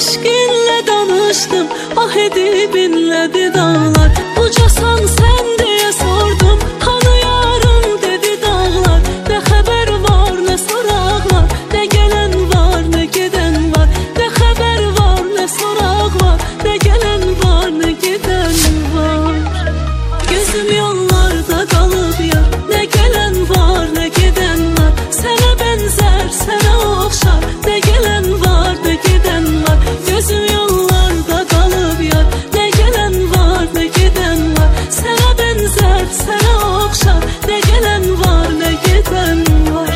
eşqinlə danışdım, ah edib inlədi dağlar. Ucasan sən deyə sordum, hanı yarım dedi dağlar. Nə xəbər var, nə soraq var, nə gələn var, nə gedən var. Nə xəbər var, nə soraq var, nə gələn var, nə gedən var. Gözüm yollarda qalıb yar, nə gələn var, nə gedən var. Sənə bənzər, sənə oxşar, nə gələn var, nə gedən var. Gözüm yollarda qalıb yar, nə gələn var, nə gedən var. Sənə bənzər, sənə oxşar, nə gələn var, nə gedən var.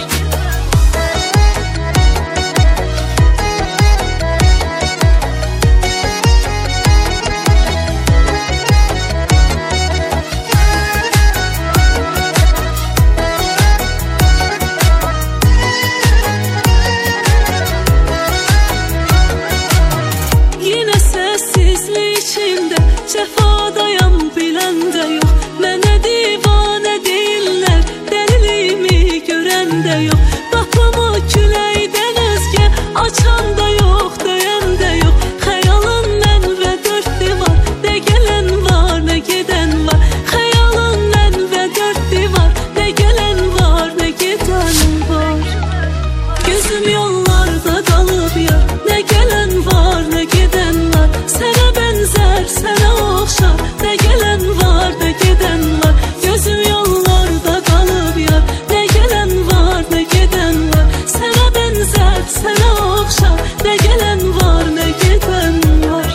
Cəfadayam bilən də yox, mənə divanə deyirlər, dəliliyimi görən də yox. Qapımı küləkdən özgə açan da yox, döyən də yox. Xəyalın mən və dörd divar, nə gələn var, nə gedən var. Xəyalın mən və dörd divar, nə gələn var, nə gedən var. Gözüm yollarda qalıb yar, nə gələn var, nə gedən var. Sənə bənzər, sənə oxşar, nə gələn var, nə gedən var. Gözüm yollarda qalıb yar, nə gələn var, nə gedən var. Sənə bənzər, sənə oxşar, nə gələn var, nə gedən var.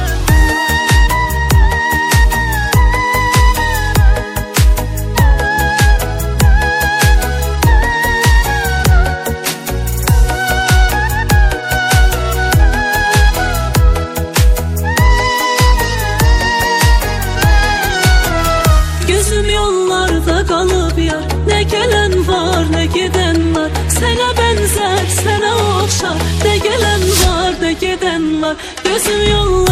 Qalıb yar, nə gələn var, nə gedən var. Sənə bənzər, sənə oxşar, nə gələn var, nə gedən var. Gözüm yollar